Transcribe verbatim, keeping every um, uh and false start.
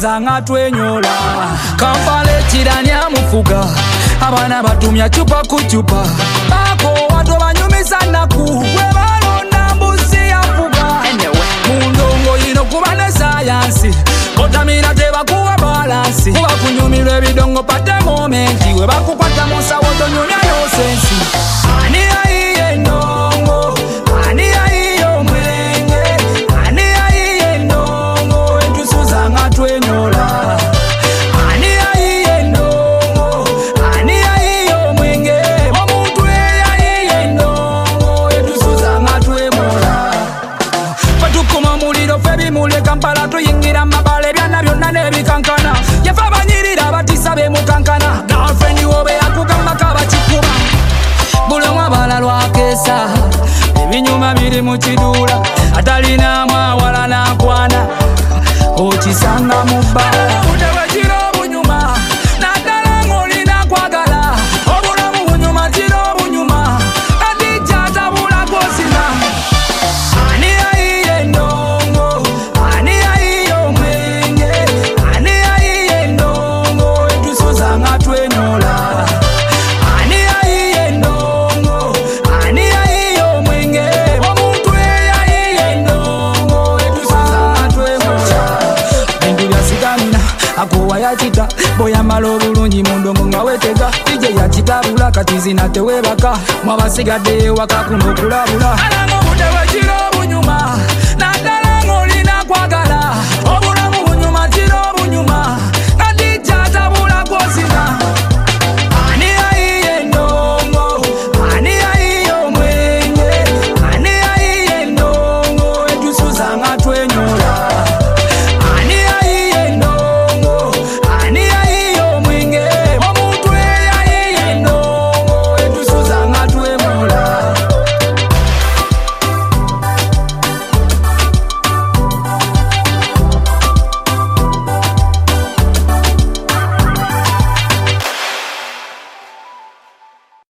tusuza nga twenyola Kampala ekirani amufuga abana batumya chupa ku chupa bako watu banyumisa naku we balonda mbuzi yafuga mundongo yino kuba ne science otamira tebakuwa balansi kuba kunyumirwa ebidongo pate momenti we bakukwata musawo tonyumya no sensi ani ayiye ndongo ani ayiye omwenge ani ayiye ndongo etusuza nga twenyola ani ayiye ndongo ani ayiye omwenge omuntu eyayiye ndongo etusuza nga twemola fatukuma muliro febimule Kampala tuyingira mabale byana byonna nebikankana yafa banyirira batisabe mukankana girlfriend wobe yakugamba kabakikuba bulomwa balalwa kesa ebinyuma biri mu kidula atalina mwawala nakwana okisanga mu bbala butewe kiro obunyuma naddala ng'olina kwagala obulamu bunyuma kiro obunyuma katijja tabula kwosina ani ayiye ndongo ani ayiye omwenge ani ayiye ndongo etusuza nga twenyola ani ayiye ndongo ani ayiye omwenge omuntu eyayiye ndongo etusuza nga twemola bintu byasigamina akuwa yakita boyambala obulungi mu ndongo nga wetega ije yakitabula kati zina tewebaka mwabasigadde waka kuno okulabula alanga obutewe kiro obunyuma naddala ng'olina kwagala